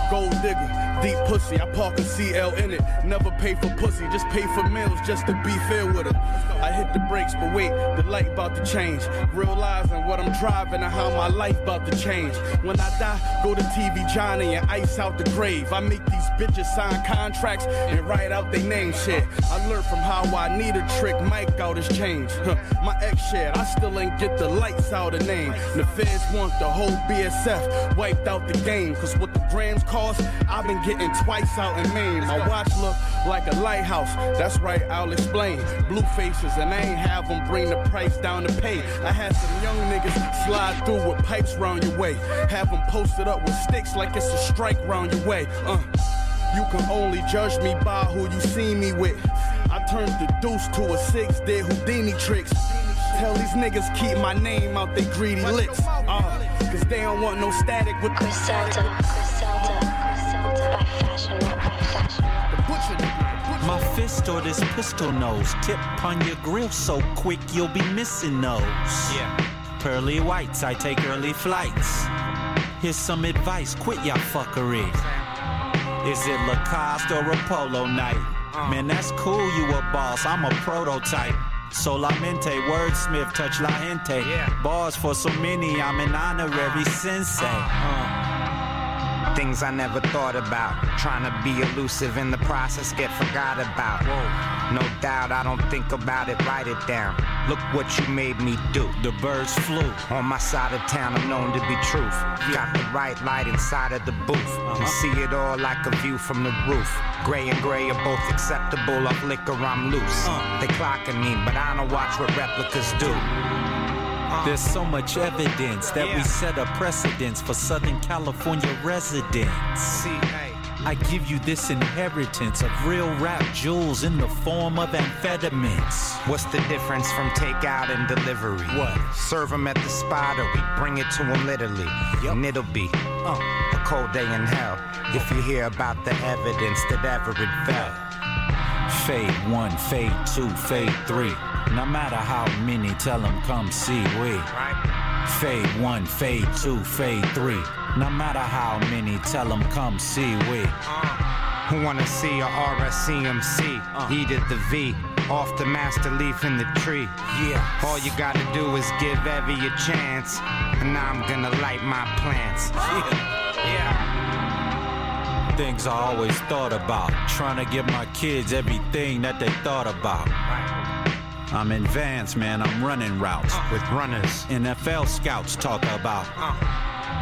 Gold digger, deep pussy, I park a C L in it. Never pay for pussy, just pay for meals just to be fair with her. I hit the brakes, but wait, the light about to change. Realizing what I'm driving and how my life about to change. When I die, go to T V Johnny and ice out the grave. I make these bitches sign contracts and write out their name shit. I learned from how I need a trick, Mike out his change. Huh. My ex shared, I still ain't get the lights out of name. The feds want the whole B S F wiped out the game. Cause what the grams cost, I've been getting twice out in Maine. My watch look like a lighthouse, that's right, I'll explain. Blue faces and I ain't have them bring the price down to pay. I had some young niggas slide through with pipes round your way. Have them posted up with sticks like it's a strike round your way. Uh, you can only judge me by who you see me with. I turned the deuce to a six, did Houdini tricks. Tell these niggas keep my name out they greedy lips. Uh, cause they don't want no static with the Griselda, Griselda, Griselda, by fashion, not by fashion. My fist or this pistol nose, tip on your grill so quick you'll be missing those. Yeah. Pearly whites, I take early flights. Here's some advice, quit y'all fuckery. Is it Lacoste or a polo night? Man, that's cool, you a boss, I'm a prototype. Solamente, wordsmith, touch la gente. Yeah. Bars for so many, I'm an honorary sensei. Uh. Things I never thought about. Trying to be elusive in the process, get forgot about. Whoa. No doubt, I don't think about it, write it down. Look what you made me do. The birds flew. On my side of town, I'm known to be truth. Yeah. Got the right light inside of the booth. Uh-huh. And see it all like a view from the roof. Gray and gray are both acceptable. Off liquor, I'm loose. Uh. They clocking me, but I don't watch what replicas do. There's so much evidence that yeah. we set a precedence for Southern California residents. See, hey. I give you this inheritance of real rap jewels in the form of amphetamines. What's the difference from takeout and delivery? What? Serve them at the spot or we bring it to them literally. Yep. And it'll be uh, a cold day in hell if you hear about the evidence that Everett fell. Fade one, fade two, fade three. No matter how many, tell them come see we. Right. Fade one, fade two, fade three. No matter how many, tell them come see we. Uh, who wanna see a R S C M C? Uh, he did the V, off the master leaf in the tree. Yeah. All you gotta do is give Evie a chance, and I'm gonna light my plants. Yeah. Yeah. Things I always thought about, trying to give my kids everything that they thought about. Right. I'm advanced, man, I'm running routes uh, with runners N F L scouts talk about. Uh.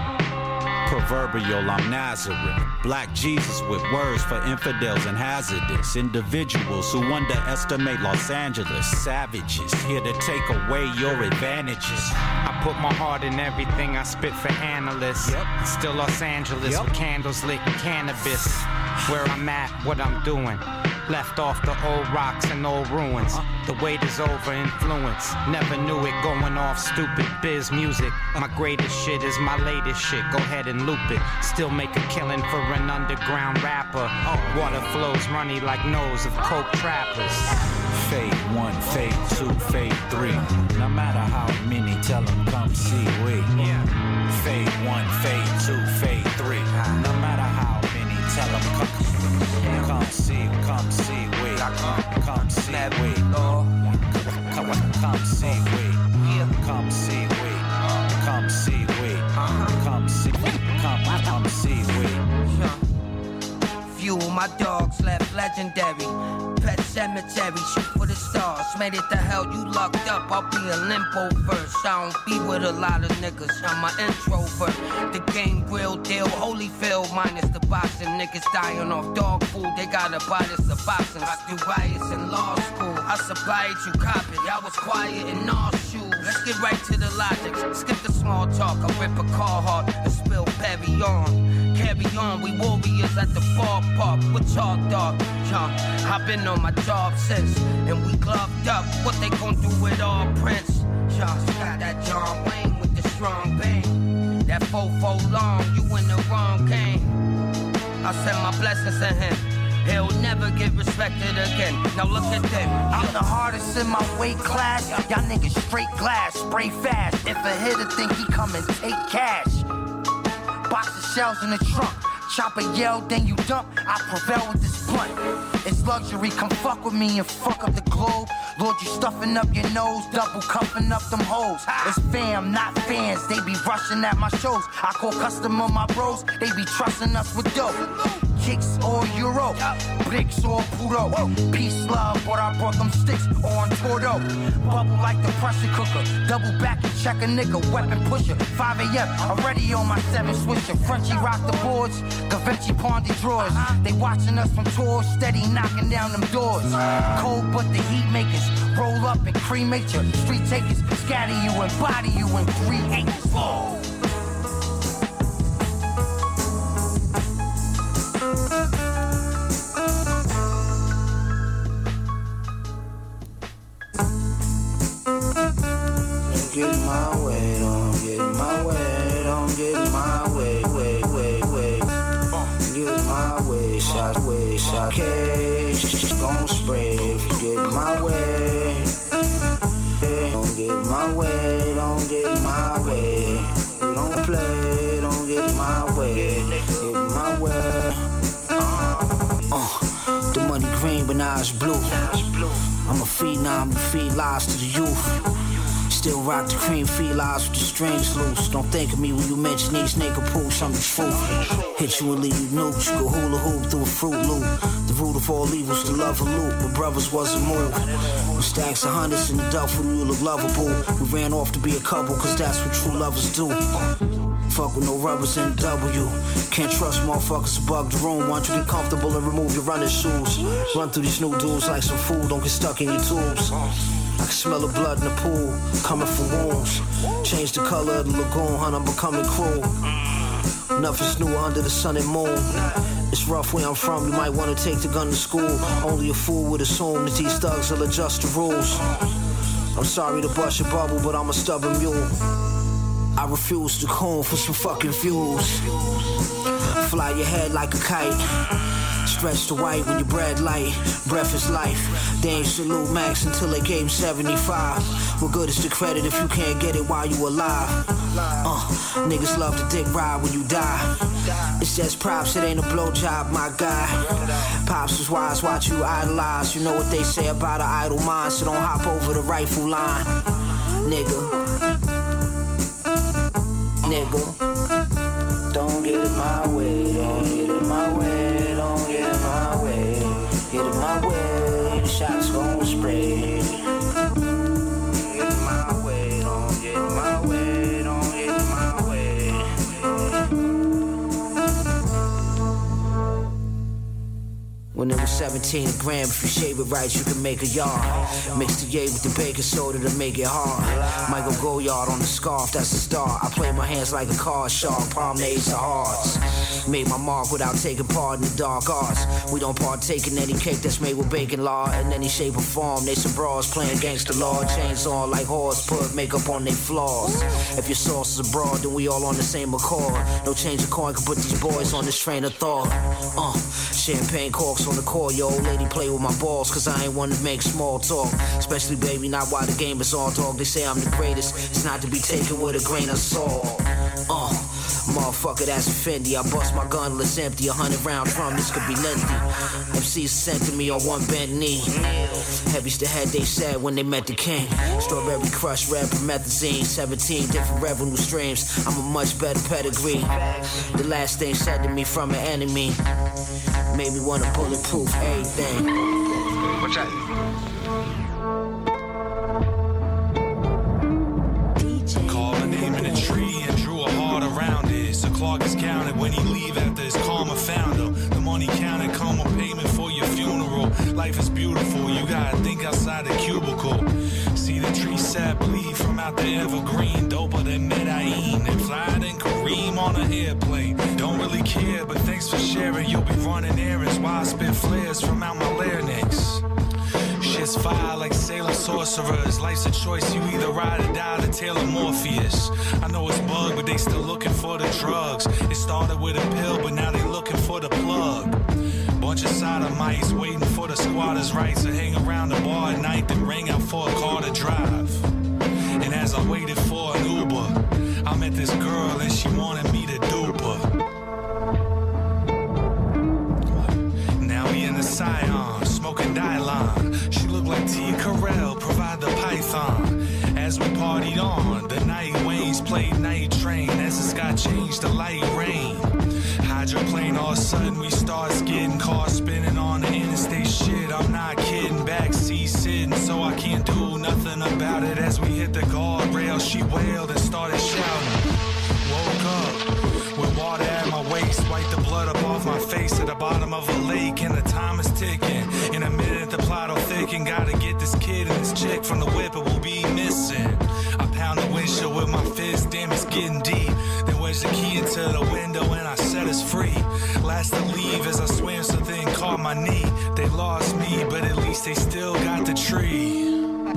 Proverbial, I'm Nazareth. Black Jesus with words for infidels and hazardous individuals who underestimate Los Angeles. Savages here to take away your advantages. I put my heart in everything I spit for analysts. Yep. Still Los Angeles yep. with candles lit and cannabis. Where I'm at, what I'm doing. Left off the old rocks and old ruins. Uh-huh. The weight is over influence. Never knew it going off stupid biz music. My greatest shit is my latest shit. Go ahead and loop it. Still make a killing for an underground rapper. Oh, water flows runny like nose of coke trappers. Fade one, fade two, fade three. No matter how many, tell them come see we. Yeah. Fade one, fade two, fade three. No matter how many, tell them come. Come see, come see we. Come see we. Come, come see we. Come see we. Come see we. Come see. Come, come see we. Few of my dogs left legendary. Pet cemetery, shoot for the stars. Made it to hell, you lucked up. I'll be in limbo first. I don't be with a lot of niggas. I'm an introvert. The game real deal, Holyfield minus the boxing. Niggas dying off dog food. They gotta buy this the boxing. I do riots in law school. I supply it, you cop it. I was quiet in all shoes. Let's get right to the logic. Skip the small talk. I rip a car hard and spill Perry on. Carry on, we warriors at the ballpark with chalk dog. Yeah, I've been on my job since, and we gloved up. What they gon' do with all Prince? Yeah, got that John Wayne with the strong bang. That fofo long, you in the wrong game. I send my blessings to him. He'll never get respected again. Now look at them. I'm the hardest in my weight class. Y'all niggas straight glass, spray fast. If a hitter think he come and take cash. Box of shells in the trunk. Chopper yell, then you dump. I prevail with this blunt. It's luxury, come fuck with me and fuck up the globe. Lord, you stuffing up your nose, double cuffing up them hoes. It's fam, not fans, they be rushing at my shows. I call customer my bros, they be trusting us with dope. Kicks or Euro, bricks or Puro. Peace, love, but I brought them sticks on Tordo. Bubble like the pressure cooker, double back and check a nigga, weapon pusher. five a.m. already on my seven switcher. Frenchie rock the boards, Gavinci Pondy drawers. They watching us from tours, steady knocking down them doors. Cold but the heat makers, roll up and cremate you. Street takers, scatter you and body you in three acres. Oh. Get my way, don't get my way, don't get my way, way, way, way. Get my way, shot way, shot cage, gon' spray. Get my way, don't get my way, don't get my way. Don't play, don't get my way, get my way. Uh, the money green, but now it's blue. I'm a phenom, you feed lies to the youth. Still rock the cream, feel eyes with the strings loose. Don't think of me when you mention these nigga pools, I'm the truth. Hit you and leave you nukes, go hula hoop through a fruit loop. The root of all evils, the love of loot, but brothers wasn't moved. With stacks of hundreds in the duffel, you look lovable. We ran off to be a couple, cause that's what true lovers do. Fuck with no rubbers in W. Can't trust motherfuckers to bug the room. Want you to get comfortable and remove your running shoes. Run through these new dudes like some food, don't get stuck in your tubes. I can smell the blood in the pool, coming from wounds. Change the color of the lagoon, hun, I'm becoming cruel. Nothing's new under the sun and moon. It's rough where I'm from, you might want to take the gun to school. Only a fool would assume that these thugs will adjust the rules. I'm sorry to bust your bubble, but I'm a stubborn mule. I refuse to coon for some fucking views. Fly your head like a kite. Stretch the white when your bread light. Breath is life. They ain't salute Max until they gave him seventy-five. What good is the credit if you can't get it while you alive? Uh, niggas love to dick ride when you die. It's just props, it ain't a blowjob, my guy. Pops is wise, watch you idolize. You know what they say about an idle mind, so don't hop over the rifle line. Nigga. Nigga. Don't get it my way, don't get it my way, don't get it my way. Get it my way, the shots gon' spray. Get it my way, don't get it my way, don't get it my way. When it was seventeen a gram, if you shave it right, you can make a yard. Mix the yay with the baking soda to make it hard. Michael Goyard on the scarf, that's the star. I play my hands like a card shark, palm ace of hearts. Made my mark without taking part in the dark arts. We don't partake in any cake that's made with bacon lard. In any shape or form, they some bras playing gangster law. Chains on like horse, put makeup on they flaws. If your sauce is abroad, then we all on the same accord. No change of coin can put these boys on this train of thought. Uh, champagne corks on the court, yo, old lady play with my balls, cause I ain't one to make small talk. Especially, baby, not while the game is on, dog. They say I'm the greatest, it's not to be taken with a grain of salt. Uh, motherfucker, that's a Fendi. I bust my gun, it's empty. A hundred round drum, this could be lengthy. M Cs sent to me on one bent knee. Heavy's the head, they said when they met the king. Strawberry crush, red promethazine. Seventeen different revenue streams. I'm a much better pedigree. The last thing said to me from an enemy made me wanna bulletproof everything. What's that? Call a name in a tree and drew a heart around it. So Clark is counted when he leave after his karma found him. The money counted, karma payment for your funeral. Life is beautiful, you gotta think outside the cubicle. See the tree sap bleed from out the evergreen. Doper than Medellin and fly than Kareem on an airplane. Don't really care, but thanks for sharing. You'll be running errands while I spit flares from out my larynx. Shit's fire like Salem sorcerers. Life's a choice, you either ride or die. The tale of Morpheus. I know it's bug, but they still looking for the drugs. It started with a pill, but now they looking for the plug. Bunch of sodomites waiting for the squatters' rights to hang around the bar at night, then ring out for a car to drive. And as I waited for an Uber, I met this girl and she wanted me to dupe her. as we partied on. The night waves played Night Train as the sky changed to light rain. Hydroplane, all of a sudden we start skidding, cars spinning on the interstate shit. I'm not kidding, backseat sitting, so I can't do nothing about it. As we hit the guardrail, she wailed and started shouting. Woke up with water at my waist, wiped the blood up off my face at the bottom of a lake, and the time is ticking. In a minute the plot will thicken. Gotta get this kid and this chick from the whip, it will be missing. I pound the windshield with my fist, damn it's getting deep. Then wedge the key into the window and I set us free. Last to leave as I swam, something caught my knee. They lost me, but at least they still got the tree.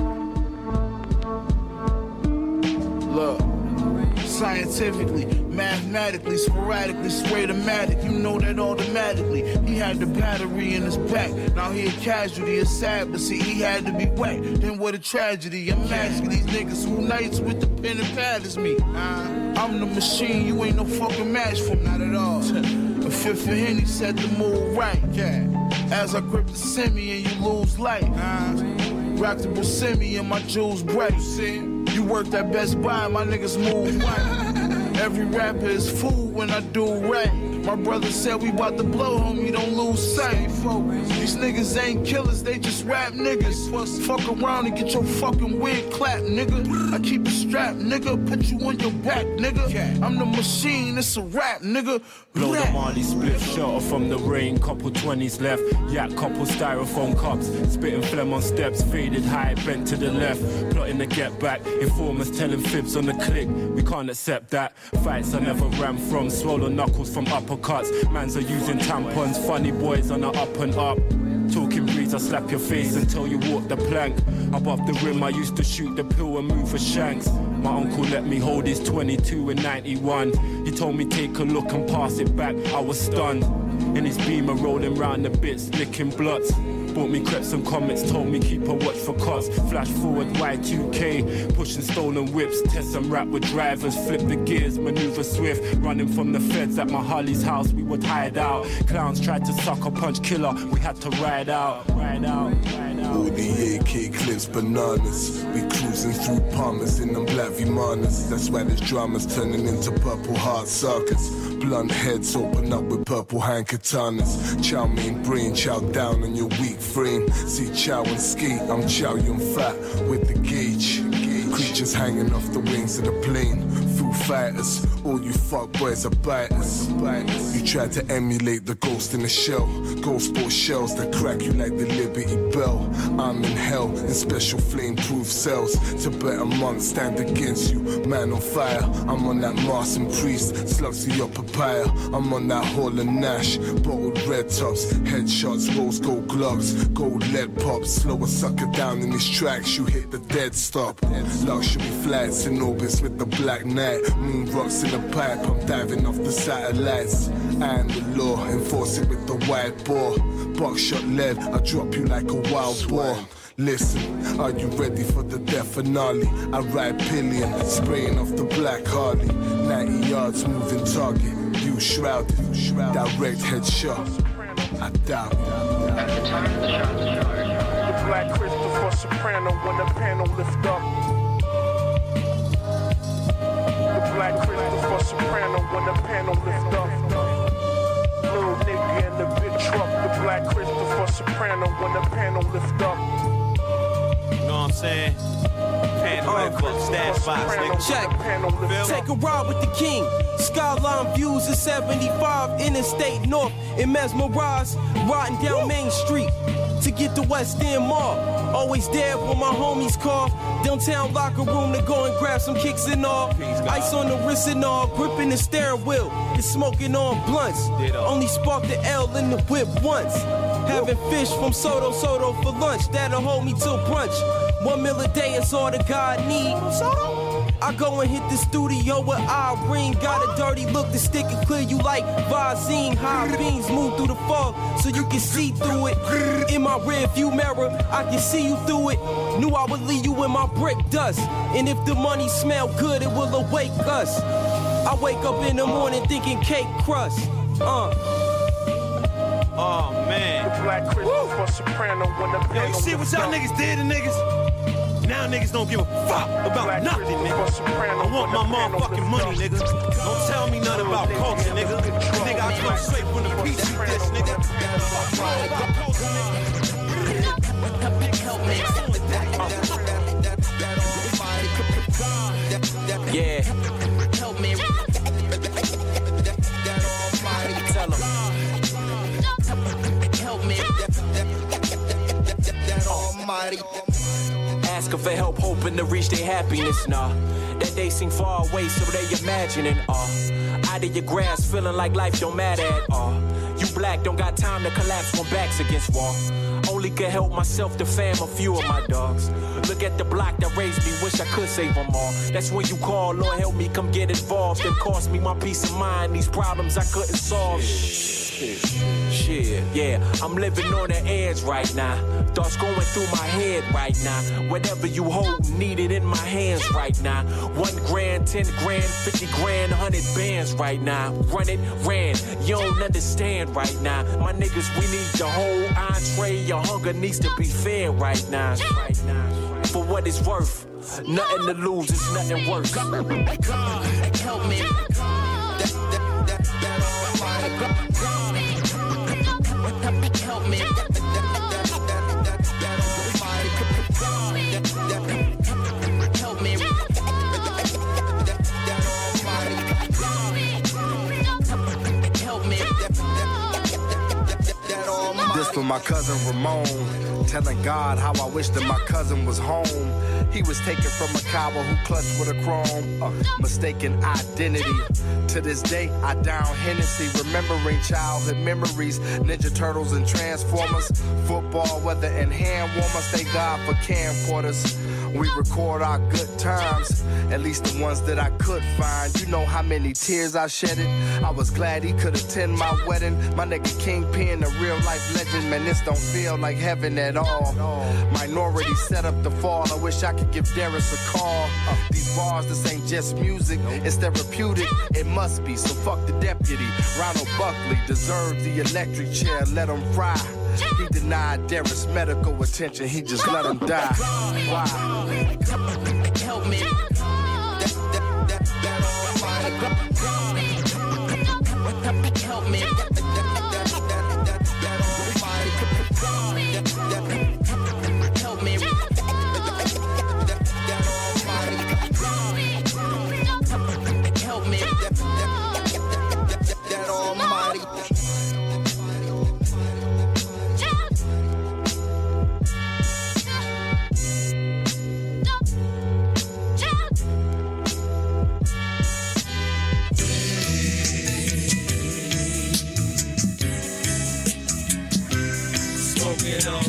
Look, scientifically, mathematically, sporadically, sprayed-o-matic, you know that automatically. He had the battery in his back, now he a casualty, it's sad, but see, he had to be whacked. Then what a tragedy, I'm asking these niggas who nights with the pen and pad is me. Uh, I'm the machine, you ain't no fucking match for me. Not at all. A fifth of Henny set the mood right, yeah. As I grip the semi and you lose light. Uh, rock the Buscemi and my jewels bright, you see? You worked at Best Buy, my niggas move right. Every rapper is fool when I do right. My brother said we bout to blow, homie, don't lose sight. These niggas ain't killers, they just rap niggas. Fuck around and get your fucking wig clapped, nigga. I keep it strapped, nigga, put you on your back, nigga. I'm the machine, it's a rap, nigga. Blow the Marley split, shelter from the rain, couple twenties left. Yak, couple styrofoam cups, spitting phlegm on steps, faded high, bent to the left. Plotting to get back, informers telling fibs on the click. We can't accept that. Fights I never ran from, swollen knuckles from uppercuts. Mans are using tampons, funny boys on the up and up. Talking breeze, I slap your face until you walk the plank. Above the rim, I used to shoot the pill and move for shanks. My uncle let me hold his twenty-two in ninety-one. He told me take a look and pass it back, I was stunned. In his beamer rolling round the bits, licking bloods. Bought me creps and comments, told me keep a watch for cuts. Flash forward Y two K, pushing stolen whips. Test and rap with drivers, flip the gears, maneuver swift. Running from the feds at my Harley's house, we would hide out. Clowns tried to sucker punch killer, we had to ride out, ride out, ride out. All the A K clips, bananas. We cruising through Palmers in them black Vimanas. That's why this drama's turning into purple heart circuits. Blunt heads open up with purple hand katanas. Chow mein brain, chow down on your weak frame. See Chow and skate, I'm Chow Yun Fat with the gauge. Creatures hanging off the wings of the plane. Foo fighters, all you fuck boys are biters. You try to emulate the ghost in the shell. Ghost ball shells that crack you like the Liberty Bell. I'm in hell in special flame-proof cells. Tibetan monks stand against you, man on fire. I'm on that Mars and Priest, slugs to your papaya. I'm on that Hall and Nash, bottled red tops, headshots, rose gold gloves, gold lead pops. Slow a sucker down in these tracks, you hit the dead stop. Luxury flights in orbits with the black night. Moon rocks in the pipe, I'm diving off the satellites. And the law, enforce it with the white bore. Buckshot lead, I drop you like a wild boar. Listen, are you ready for the death finale? I ride pillion, spraying off the black Harley. ninety yards, moving target, you shrouded, direct headshot. I doubt it. At the time of the shot started, the black crystal for soprano when the panel lift up. The black crystal for soprano when the panel lift up. Little nigga in the big truck. The black crystal for soprano when the panel lift up. You know what I'm saying? Panel lift up, stash box, nigga. Check. Take a ride with the king. Skyline views of seventy-five, Interstate North, and mesmerized, riding down Main Street to get to West End Mall. Always there when my homies call. Downtown locker room to go and grab some kicks and all. Ice on the wrist and all, gripping the steering wheel. And smoking on blunts. Only sparked the L in the whip once. Having fish from Soto Soto for lunch. That'll hold me till brunch. One meal a day is all the God need. I go and hit the studio with Irene. Got a dirty look to stick and clear you like Visine. High beams move through the fog so you can see through it. In my rear view mirror, I can see you through it. Knew I would leave you in my brick dust. And if the money smell good, it will awake us. I wake up in the morning thinking cake crust. Uh. Oh man. The black crystal for soprano when the Yo, you see what y'all niggas did to niggas? Now niggas don't give a fuck about nothing, nigga. I want my motherfucking money, nigga. Don't tell me nothing about culture, nigga. Nigga, I come straight from the beach with this, nigga. Fuck all about culture, nigga. Yeah. Help me. Tell him. Help me. Almighty. Asking for help, hoping to reach their happiness, nah. That they seem far away, so they imagining, uh. Out of your grasp, feeling like life don't matter at all. You black, don't got time to collapse when backs against wall. Only could help myself, the fam, a few of my dogs. Look at the block that raised me, wish I could save them all. That's when you call, Lord help me, come get involved. It cost me my peace of mind, these problems I couldn't solve. Shit, shit, yeah, I'm living on the edge right now. Thoughts going through my head right now. Whatever you hold, need it in my hands right now. One grand, ten grand, fifty grand, hundred bands right now. Run it, ran, you don't understand right now. My niggas, we need the whole entree. Your hunger needs to be fed right now. Right now. For what it's worth, nothing to lose, it's nothing worse. God, help me. That, that, that, that Almighty. Help me. Help me. Help me. This for my cousin Ramon, telling God how I wish that my cousin was home. He was taken from a coward who clutched with a chrome, uh, mistaken identity. To this day, I down Hennessy, remembering childhood memories, Ninja Turtles and Transformers, football, weather, and hand warmers. Thank God for camcorders. We record our good times, at least the ones that I could find. You know how many tears I shedded. I was glad he could attend my wedding. My nigga Kingpin, a real life legend. Man, this don't feel like heaven at all. Minority set up the fall. I wish I could give Darius a call. Uh, these bars, this ain't just music, it's therapeutic. It must be, so fuck the deputy. Ronald Buckley deserves the electric chair. Let him fry. He denied Darius medical attention. He just let him die. Why? Help me. That, that, that, that Almighty. Help me. Help me. Help me. That Almighty. Smoking on.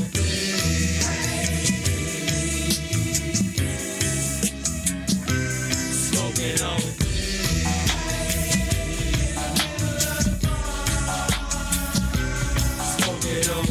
Smoking on. Smoking on.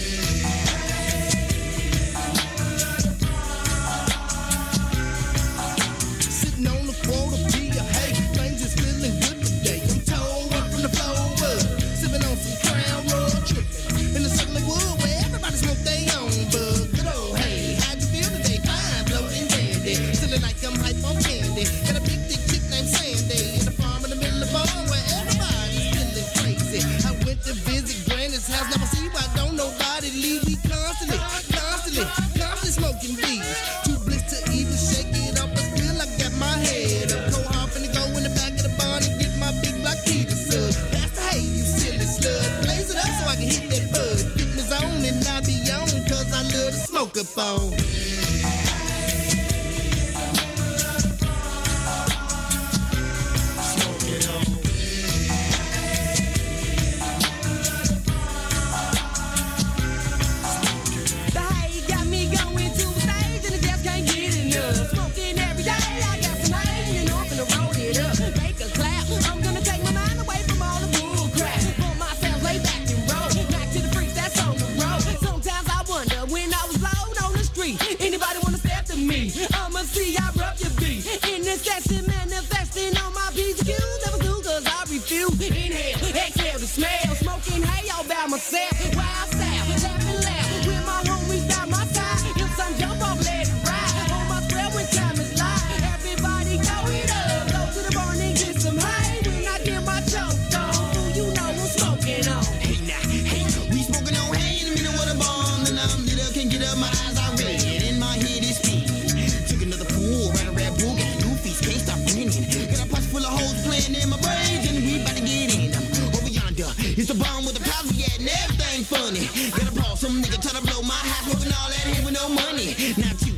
Sitting on the quota P, hey, things is feeling good today. I'm told up from the floor up, sipping on some Crown Royal tripping in the circle of wood where everybody smoke their own bud. Good old hey, how'd you feel today? Fine, floating dandy, feeling like I'm hype on candy. Got a big dick chick named Sandy in the farm in the middle of the barn where everybody's feeling crazy. I went to visit Granny's house, never see why don't nobody leave me constantly, constantly, constantly smoking bees. Too bliss to even shake it up, but still I got my head up. Go off and go in the back of the barn and get my big black key to sub. That's the hay, you silly slut. Blaze it up so I can hit that bud. Get me zone and I be on, cause I love to smoke up on. Smoking on. The hay got me going to the stage and I just can't get enough. Smoking every day, I got some hay and I'm gonna roll it up. Make a clap, I'm gonna take my mind away from all the bull crap. Pull myself, lay back and roll. Back to the freaks that's on the road. Sometimes I wonder when I was alone on the street, anybody wanna step to me? I'ma see I rub your beat. In this session, manifesting on my P's and Q's. Never do cause I refuse. Inhale, exhale the smell. Smoking hay all by myself. Wild style, laughing loud. With my homies by my side. If some jump off, let it ride. On my with the pops we at and everything funny. Gotta pause, some nigga try to blow my house, smoking all that here with no money. Now two